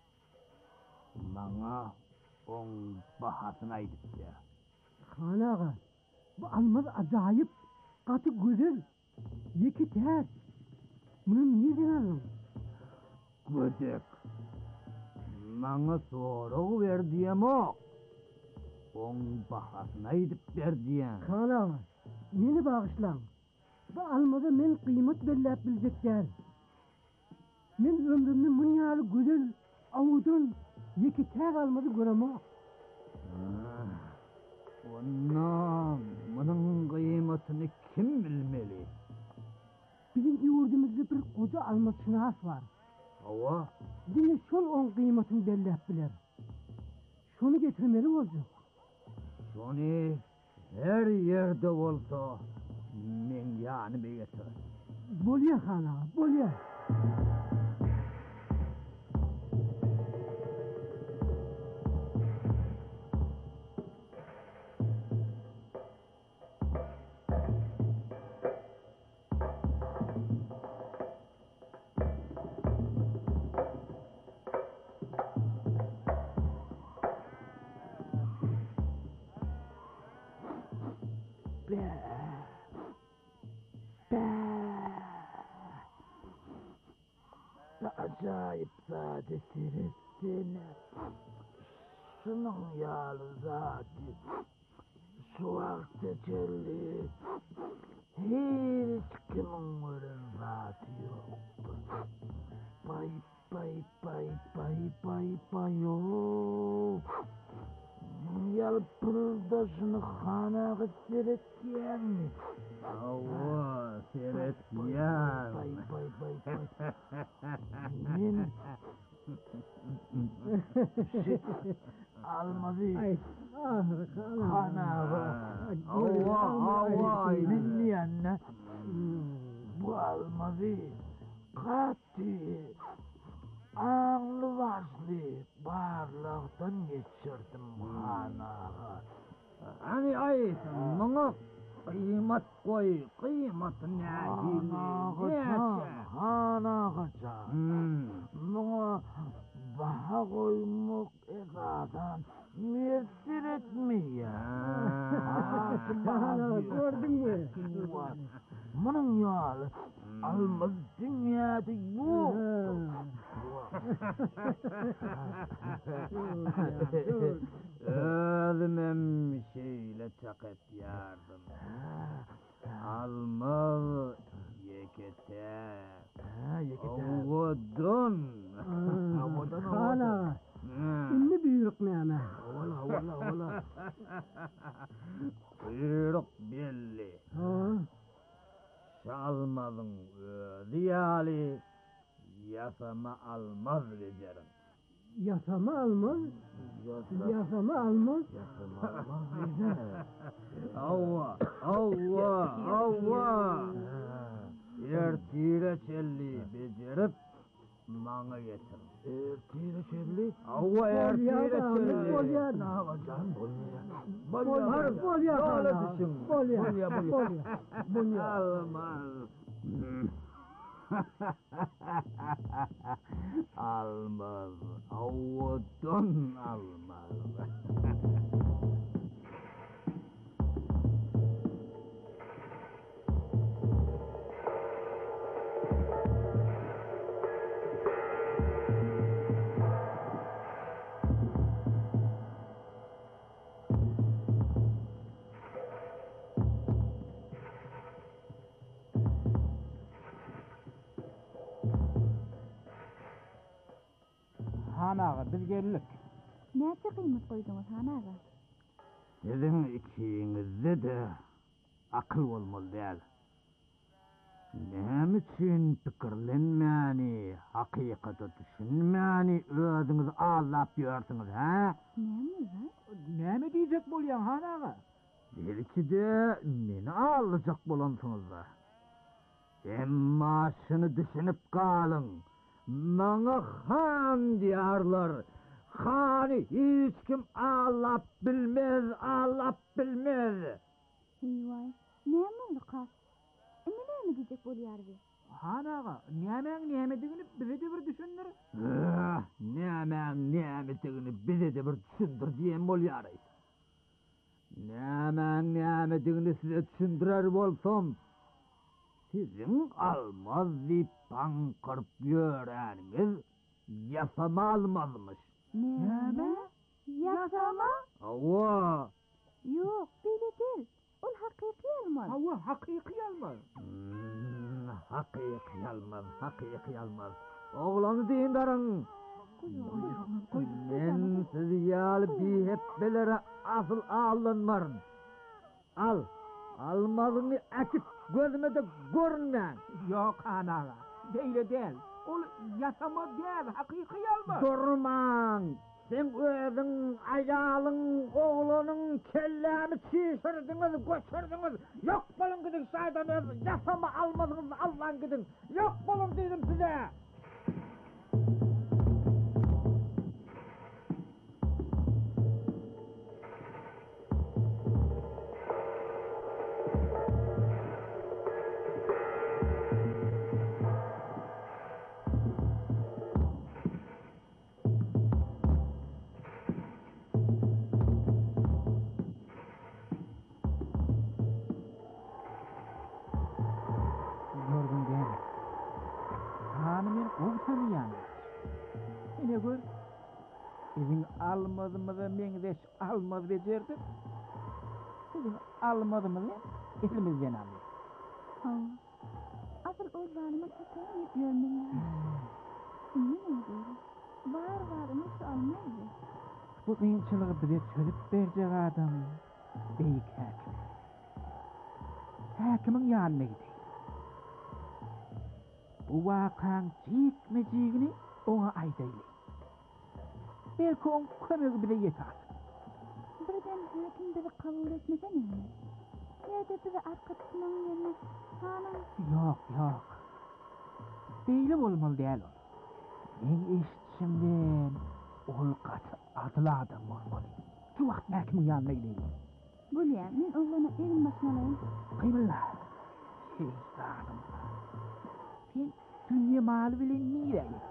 Maňa oň bahasyny aýdypdy. Han ağa, bu almaz ajaýyp, gaty güzel. Ýeki tär. Muny nereden aldın? Gödek. Maňa sorag berdiýem o. Oň bahasyny aýdyp berdiýem. Han ağa, meni bagyşlaň. Bu almaza men kıymet belläp biljekler. Men ömrümni munýaly güzel awudun, iki tag almadı göremem. Ondan bunun kıymetini kim bilmeli? Bizim yurdumuzda bir koca almasınas var. Hava. Yine şol on kıymetini belli bilir. Şunu getirmeli olacak. Şunu her yerde olsa men yanıma getir. Bolya hana, bolya. Acayip zade seyretsin. Şunun yağlı zati. Şu vakti celli. Hiç kimin veren zati yoktur. Bay bay bay bay bay bay yo. Yalpırda şunu hanağı seyretken mi? Ava seyretken. Bay bay bay bay. Men almadı. Ay, ah, Hanağı. Ava ava minni anne. Bu almadı. Katil. Ağlı başlı barlaktan geçirdim hanağı. Hani ay bana kıymet koy, kıymet ne? Hanağı hanağı bana baha koymak ezadan müessir etmiyor. Gördün mü? Bunun yolu almaz dünyada yok. Özümem şeyle çakıp yardım. Almaz yekete. Oğudun. Hana. Şimdi büyük neme. Ola ola ola. Büyük belli. Çalmadın ödü yali. Yasama almaz becerim. Yasama almaz. Yasama almaz. Yasama almaz becerim. Avva, avva, avva. Ertire çelli becerip bana getir. Ertire çelli? Avva ertire çelli. Bolya. Ne yapacaksın bolya? Bolya. Bolya. Bolya düşün. Bolya. Bolya, bolya. Bolya. Almaz. Almaz. Avvadan almaz. Hanağı biz geldik. Näçe kıymet koydunuz hanağa? Sizin ikinize de akıl olmalı değil. Nem için pikirlenmeni, hakikati düşünmeni özünüz ağlap yiyorsunuz ha? Näme var? Näme diyecek bolyan hanağı? Belki de meni ağlayacak bolansınız da. Emma şunu düşünüp kalın. Bana han diyarlar. Hanı hiç kim ağlap bilmez, ağlap bilmez. Eyvay, näme oldu kas? Indi näme diyecek bolyar bi? Hanağı, nämen näme digini bize de bir düşündür. Ah, nämen nämetigini bize de bir düşündür diyen bolyarı. Nämen nämetigini size düşündürer bolsam, sizin almaz deyip pankırıp yöreniniz yasama almazmış. Näme? Yasama? Ava. Yok, böyle değil. Ol hakiki almaz. Hava hakiki almaz. Hmm, hakiki almaz, hakiki almaz. Oğlanı deyin darın. Men sizi ýaly bir hep belere asıl ağlanmarım. Al, almazyny äkip gözüme de görünmän. Yok anaga, beýle del. Ol yasama del, hakyky alma. Durmaň. Sen özüň aýalyň, oglanyň kellämi çişirdiňiz, göçürdiňiz. Yok bolun gidin şaýdan öz yasama almadyňyz, Allah'ın gidin. Yok bolun dedim size. Sizin almadığımızı meňdeş almaz becerdik. Sizin almadığımızı elimizden alıyor. Ha. Asıl o zalime kötü görmeliler. Ne oldu? Var varını şu almaydı. Bu kıyınçılığı bize çölüp verecek adam. Beyik hakim. Hakimin yanına gideyim. Bu vakan cikmecigini ona aydaylayım. Belki on kömegi bile yeter. Birden hakim bizi kabul etmese ne? Ya da bizi arkadaşının yerine hanım... Yok yok. Değilim olmalı değil o. Ben işçimden ol katı adlı adam olmalı. Şu vakit hakimin yanına gideyim. Bulya, men oğlana elin başına alayım. Kıymallah. Şeytanım. Sen dünya malı bile nire gidecek.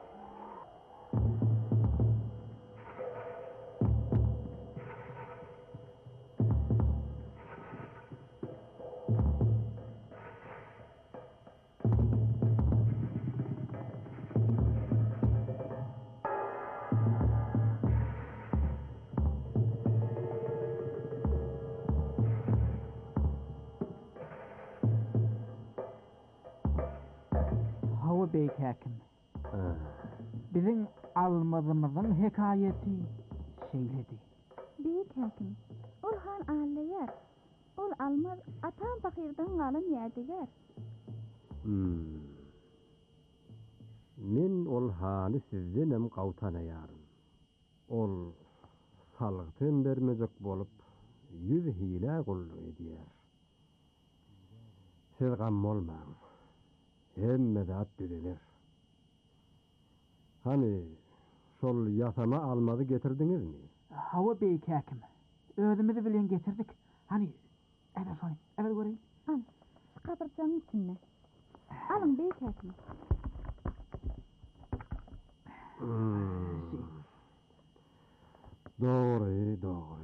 Beyk hakim. Bizim almadığımızın hikayeti şeyledi. Beyk hakim. Ol han ağlayar. Ol almaz atan fakirden kalın yerdiler. Hmm. Men ol hanı sizdenem gawtanaýarym. Ol salgyn bermejek bolup yüz hile gulluq edýär. Siz gam bolmaň. Hemme zat düzelir. Hani şol yasama almadı getirdiniz mi? Hava beyk hakim. Özümüzü bilen getirdik. Hani evet hani evet göreyim. Al. Kapırcanın içinde. Alın beyk hakim. Hmm. Doğru doğru.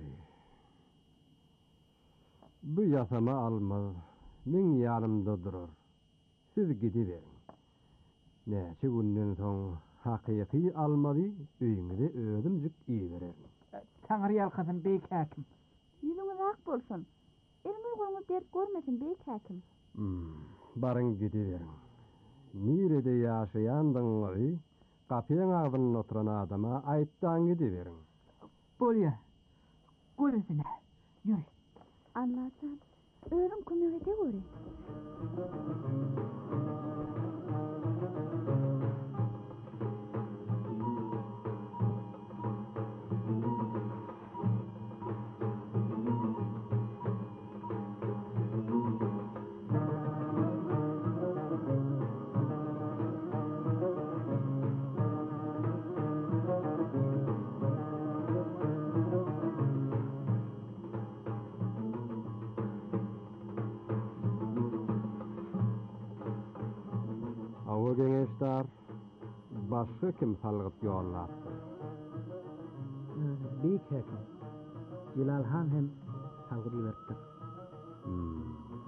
Bu yasama almaz. Min yanımda durur. Siz gidiverin. Näçe günden soň hakyky almady öýüňde ödümjik iýererin. Taňry ýalkasyn beyk hakim. Ýüzüňiz ak bolsun. Eliniz goňuňyz dert görmesin beyk hakim. Hmm, barın gidiverin. Nirede ýaşaýandyňyzy gapyň agdyna oturan adama aýtdan gidiverin. Bolýa. Gülesine. Ýüri. Anlatsam. Ölüm kömek ete göre. Gençler, başka kim salgıt yollatdı? Beyk hakim. Celal Han hem salgıt yollatdı. Hmm.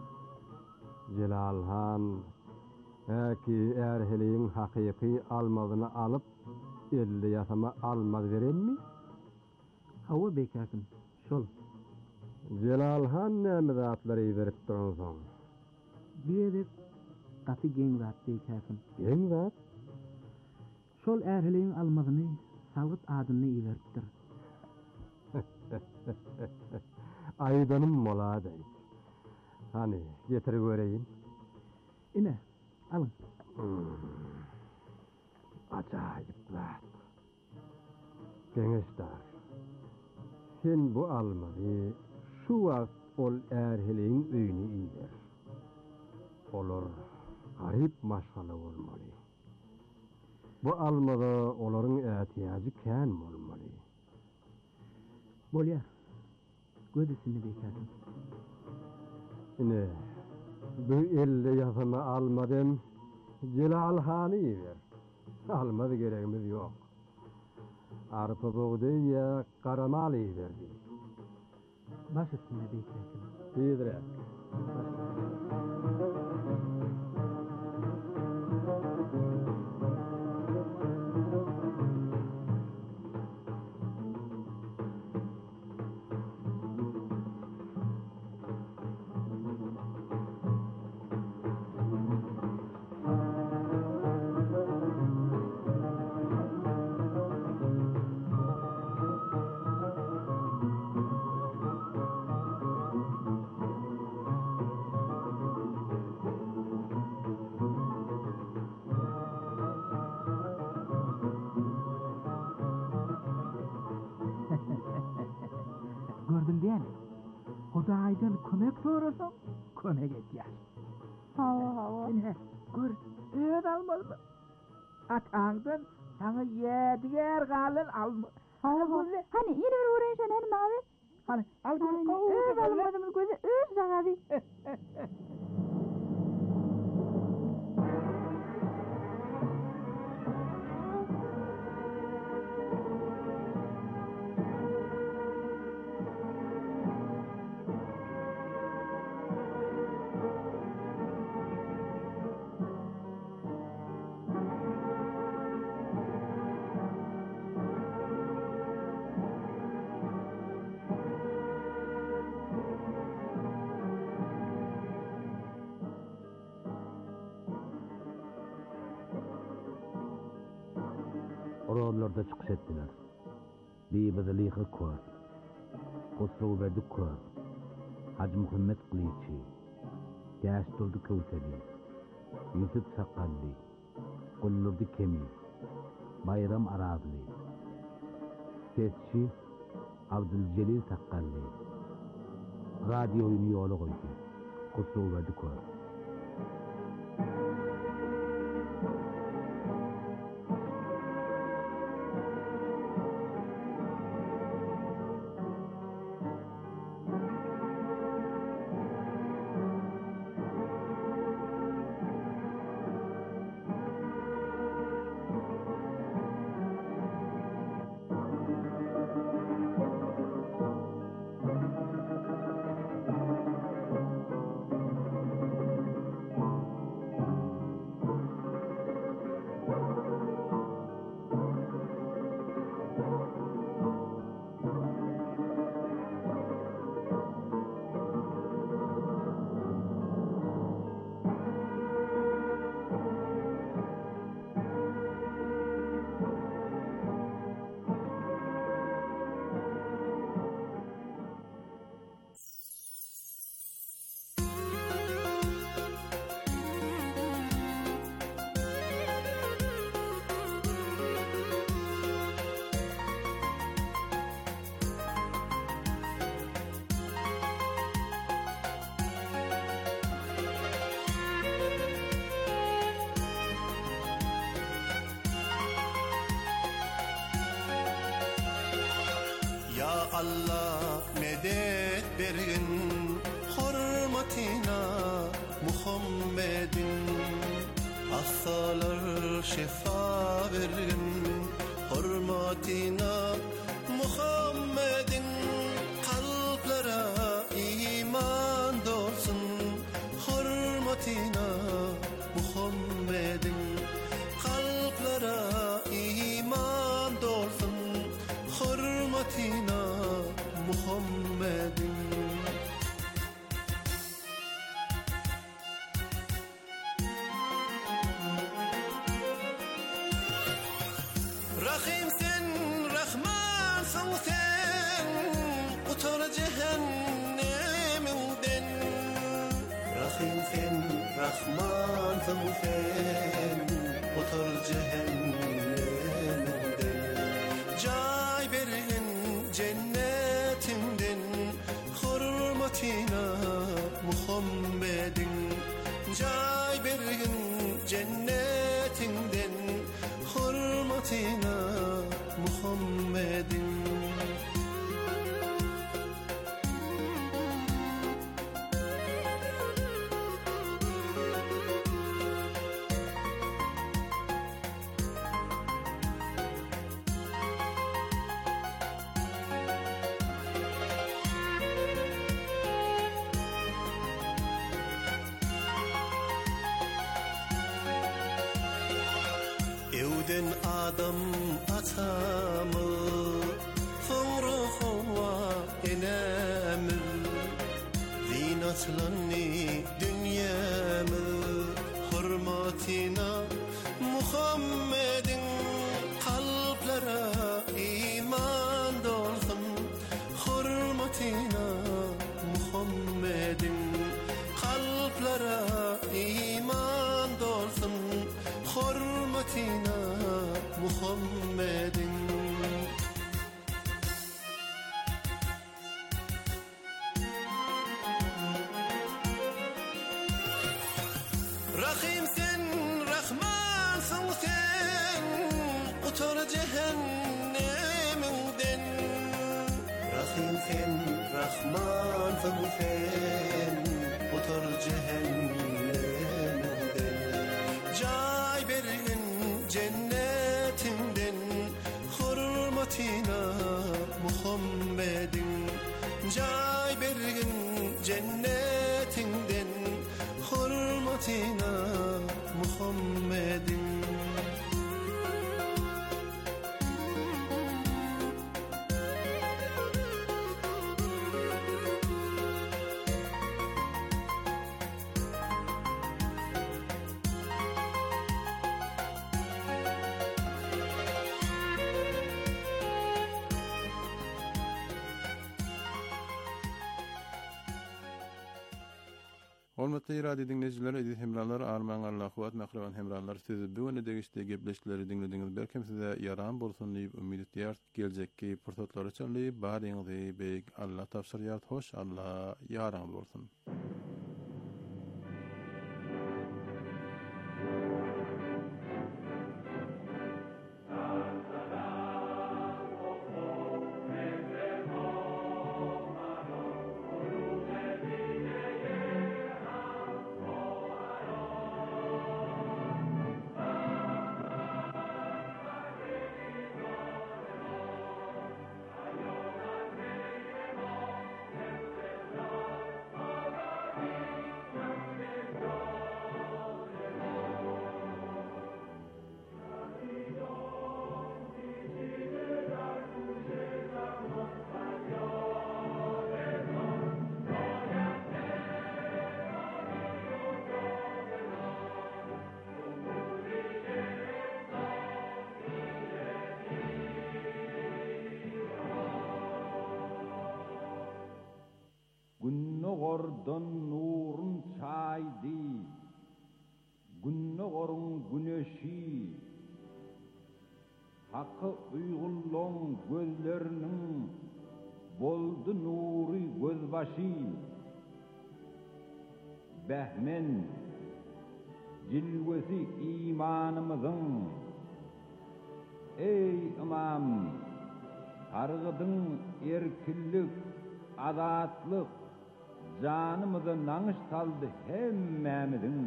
Celal Han, eki erheliğin hakiki almadığını alıp, elli yasama almaz veren mi? Hava beyk hakim, şol. Celal Han ne müdatları verip durun son? Bir edip, katı gen zat beyk hakim. Gen zat? şol ähliň almagyny salgyt adyny iýeripdir. Aydanım moladay. Hani getirip göreyim. Ine, alın. Hmm. Acayip zat. Geňeşdar. Sen bu almady şu wagt ol ähliň öýüne iýer. Olar garip maşgala bolmaly. Bu almada olaryň ähtiýaجy kän bolmaly. Bolýar. Gödüsini bekerdim. Ine, bu elle yazama almadım, Celal Han'ı ver. Almadı gereğimiz yok. Arpa buğday ya karamal verdi. Baş üstüne bekerdim. Bidirek. Gördün diýen. Hudaýdan kömek sorasaň, kömek etýär. Hawa hawa. Ine, gör, öýet almalymy? Ataňdan saňa ýediger galan alma. Hawa. Hani ýene bir öwrenşen hem abi. Hani al gör. Öýet almadym gözi öýet zagady. Oralarda çıkış ettiler. Bir bedeliği kör. Kusru verdi kör. Hacı Muhammed Kılıçı. Yaş durdu Kevseri. Yusuf Sakallı. Kullurdu Kemi. Bayram Aradlı. Sesçi Abdülcelil Sakallı. Radyo oyunu yolu koydu. Kusru verdi kör. Allah medet bergin hurmatina Muhammedin hastalar şifa bergin hurmatina Muhammedin kalplara iman dolsun hurmatina Muhammedin kalplara iman dolsun hurmatina Muhammedin sen Rahmansın sen otur cehennemde Cay bergen cennetinden hurmatina Muhammedin Cay bergen cennetinden hurmatina Muhammedin Evden adam atamı Sonra hova enemi Zinatlanni dünyamı Hurmatina Muhammedin Kalplara iman dolsun Hurmatina Muhammedin Kalplara iman dolsun Hurmatina Muhammedin Rahim sen Rahmansın sen otur cehenneminden Rahim sen Rahmansın sen otur cehennemden Cay bergen cennetinden hurmatina Muhammedin Cay bergen cennetinden hurmatina Muhammedin Hormatly radio dinleyijiler, edit hemralar, arman Allah kuwat mahraban hemralar sizi bu öne degişde gepleşikleri dinlediňiz. Berkem size yaram bolsun diýip umyt edýär. Geljekki pursatlar üçin baryňyzy beýik Allah tapşyrýar. Hoş Allah ýaraňyz bolsun. Günnogordan nurun çaydi, günnogorun güneşi, hakkı uygulloň gözlerinin boldu nuri gözbaşy. Behmen cilvesi imanımızın, ey imam, targıdın erkillik, azatlık, canımıza nanış saldı hemmemizin.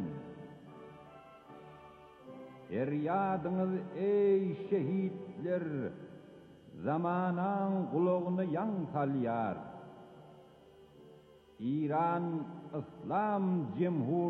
Eryadınız ey şehitler, zamanan kulağını yan salyar. İran İslam Cemhur